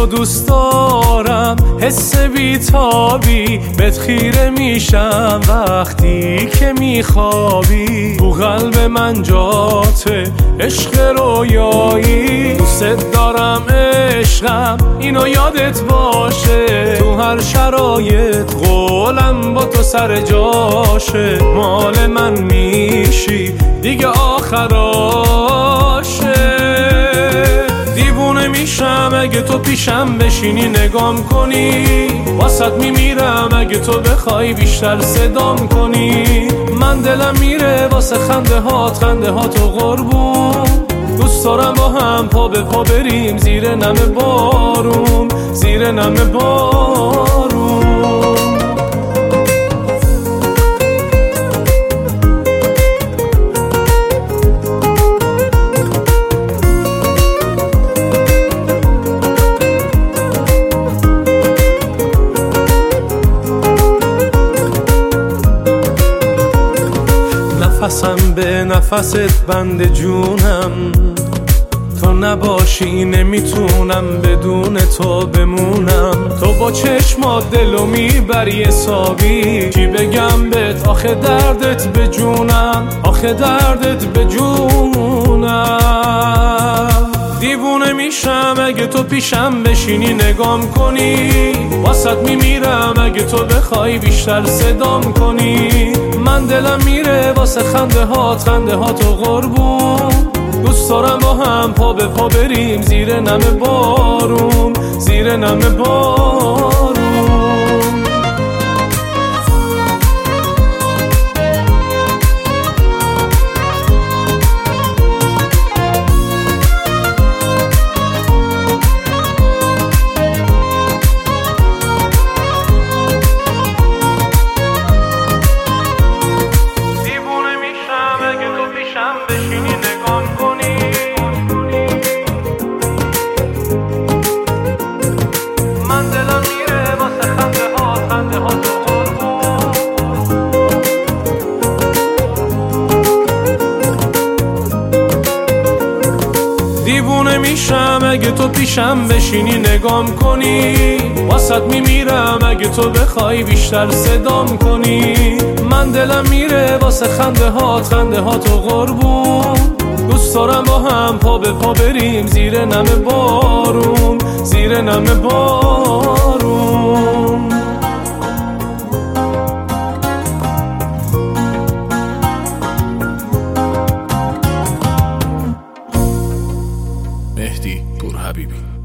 تو دوست دارم، حس بیتابی بهت خیره میشم وقتی که میخوابی. تو قلب من جاته عشق رویایی، دوست دارم عشقم اینو یادت باشه. تو هر شرایط قولم با تو سر جاشه، مال من میشی دیگه آخراشه. دیوونه میشم اگه تو پیشم بشینی نگام کنی، واسط میمیرم اگه تو بخوای بیشتر صدام کنی. من دلم میره واسه خنده هات و قربون، دوست دارم با هم پا به پا بریم زیر نم بارون، زیر نم بارون. نفسم به نفست بند جونم، تو نباشی نمیتونم بدون تو بمونم. تو با چشمات دلو میبری حسابی، چی بگم بهت آخه دردت به جونم، آخه دردت به جونم. دیوونه میشم اگه تو پیشم بشینی نگام کنی، واسط میمیرم اگه تو بخوای بیشتر صدام کنی. من دلم میره واسه خنده هات و قربون، دوست دارم با هم پا به پا بریم زیر نم بارون، زیر نم بارون. بشینی نگام کنی، من دلم میره واسه خنده ها تو قربون. دیوونه میشم اگه تو پیشم بشینی نگام کنی، واسط میمیرم اگه تو بخوای بیشتر صدام کنی. من دلم میره واسه خنده هات و قربون، دوست دارم با هم پا به پا بریم زیر نم بارون، زیر نم بارون. مهدی پور حبیبی.